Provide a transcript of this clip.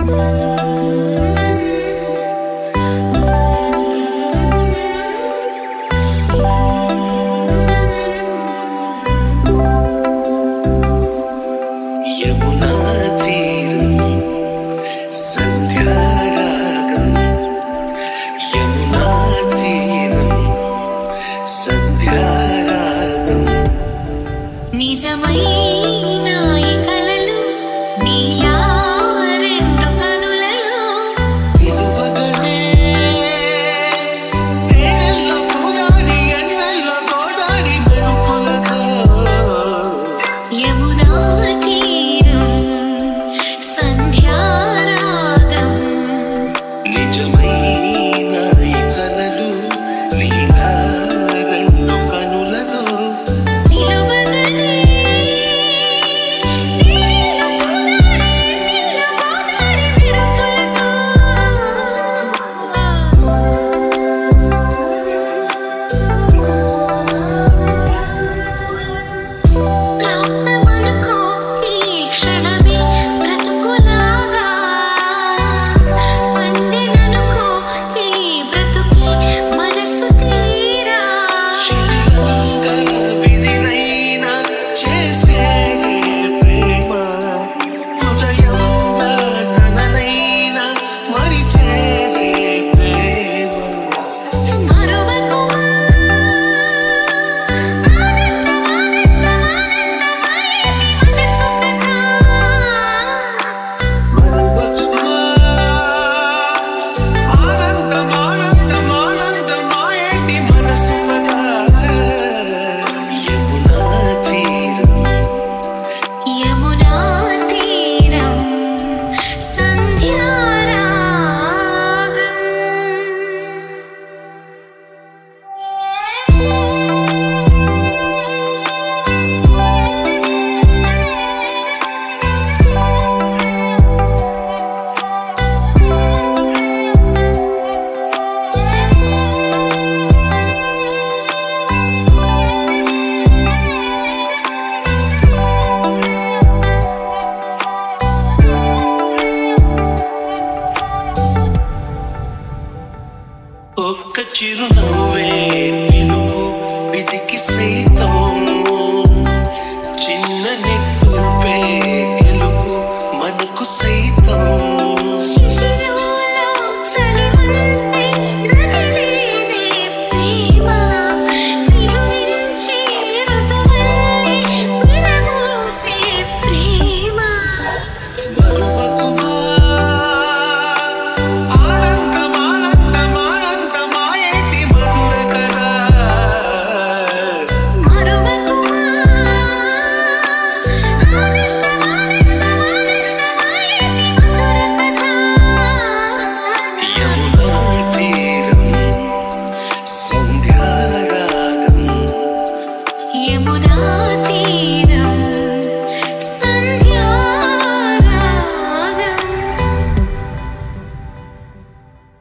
యమునా తీరం సంధ్యారాగం, యమునా తీరం సంధ్యారాగం. నిజమైన ఈ కలలు నీలా రెండు కనులలో సిలువగలే తేనెల్లో గోదారి ఎన్నెల్లో గోదారి మెరుపులతో యమునా తీరం సంధ్యారాగం. నిజమైన ఈ కలలు నీలా రెండు కనులలో సిలువగలే నీలో గోదారి నీలో గోదారి మెరుపులతో ప్రాణమనుకో ఈ క్షణమే బ్రతుకులాగా పండిననుకో ఈ బ్రతుకే మనసు తీరా విధినైనా చేసేదే ప్రేమ, హృదయంగా తననైనా మరిచేదే ప్రేమ. మరువకుమా ఆనందం ఆనందం ఆనందమాయేటి మనసు కదా. యమునా తీరం యమునా తీరం సంధ్యారాగం. ఒక్క చిరునవ్వే